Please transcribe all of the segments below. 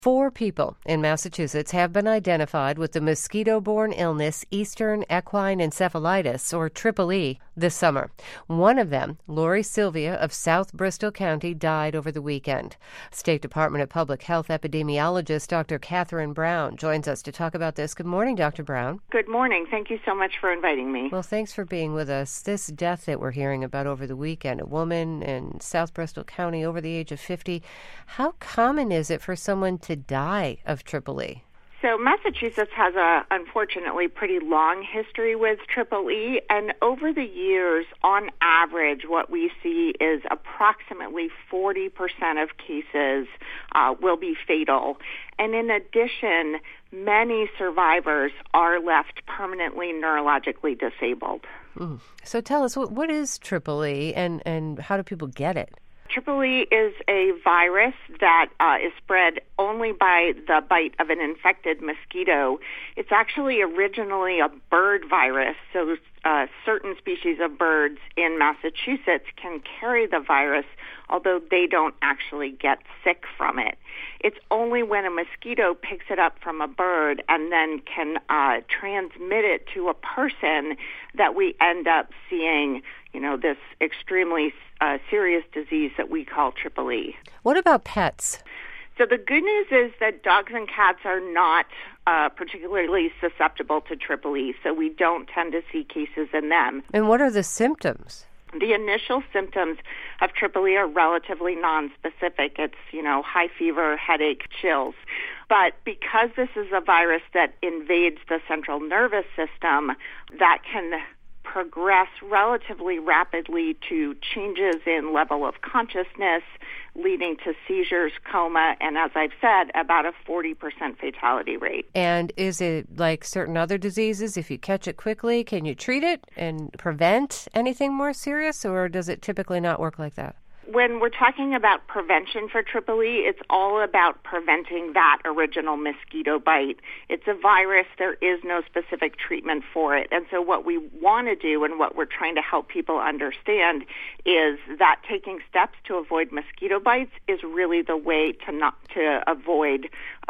4 people in Massachusetts have been identified with the mosquito-borne illness Eastern Equine Encephalitis, or EEE, this summer. One of them, Lori Sylvia of South Bristol County, died over the weekend. State Department of Public Health epidemiologist Dr. Catherine Brown joins us to talk about this. Good morning, Dr. Brown. Good morning. Thank you so much for inviting me. Well, thanks for being with us. This death that we're hearing about over the weekend, a woman in South Bristol County over the age of 50, how common is it for someone to die of EEE? So Massachusetts has a, unfortunately, pretty long history with EEE, and over the years, on average, what we see is approximately 40% of cases will be fatal. And in addition, many survivors are left permanently neurologically disabled. So tell us, what is EEE and how do people get it? EEE is a virus that is spread only by the bite of an infected mosquito. It's actually originally a bird virus, so certain species of birds in Massachusetts can carry the virus, although they don't actually get sick from it. It's only when a mosquito picks it up from a bird and then can transmit it to a person that we end up seeing, this extremely serious disease that we call EEE. What about pets? So the good news is that dogs and cats are not particularly susceptible to EEE, so we don't tend to see cases in them. And what are the symptoms? The initial symptoms of EEE are relatively nonspecific. It's, high fever, headache, chills. But because this is a virus that invades the central nervous system, that can progress relatively rapidly to changes in level of consciousness, leading to seizures, coma, and as I've said, about a 40% fatality rate. And is it like certain other diseases? If you catch it quickly, can you treat it and prevent anything more serious, or does it typically not work like that? When we're talking about prevention for EEE, it's all about preventing that original mosquito bite. It's a virus. There is no specific treatment for it. And so what we want to do and what we're trying to help people understand is that taking steps to avoid mosquito bites is really the way to avoid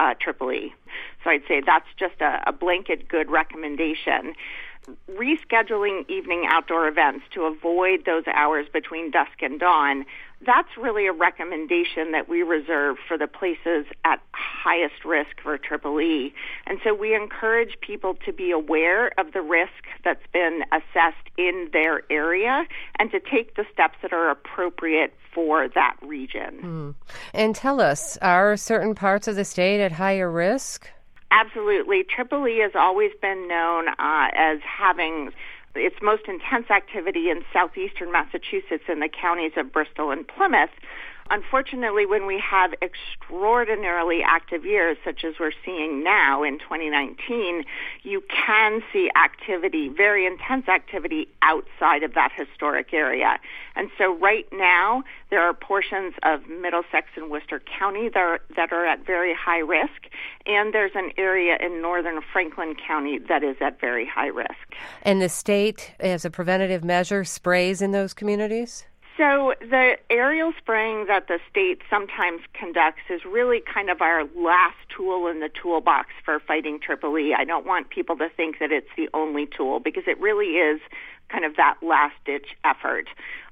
EEE. So I'd say that's just a blanket good recommendation. Rescheduling evening outdoor events to avoid those hours between dusk and dawn, that's really a recommendation that we reserve for the places at highest risk for EEE. And so we encourage people to be aware of the risk that's been assessed in their area and to take the steps that are appropriate for that region. And tell us, are certain parts of the state at higher risk? Absolutely. EEE has always been known as having its most intense activity in southeastern Massachusetts in the counties of Bristol and Plymouth. Unfortunately, when we have extraordinarily active years, such as we're seeing now in 2019, you can see activity, very intense activity, outside of that historic area. And so right now, there are portions of Middlesex and Worcester County that are at very high risk, and there's an area in northern Franklin County that is at very high risk. And the state, as a preventative measure, sprays in those communities? So the aerial spraying that the state sometimes conducts is really kind of our last tool in the toolbox for fighting EEE. I don't want people to think that it's the only tool, because it really is kind of that last-ditch effort.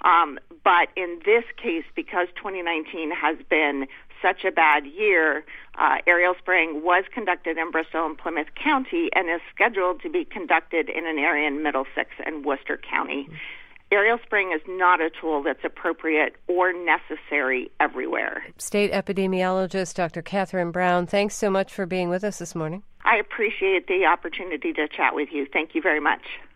But in this case, because 2019 has been such a bad year, aerial spraying was conducted in Bristol and Plymouth County and is scheduled to be conducted in an area in Middlesex and Worcester County. Aerial spraying is not a tool that's appropriate or necessary everywhere. State epidemiologist Dr. Catherine Brown, thanks so much for being with us this morning. I appreciate the opportunity to chat with you. Thank you very much.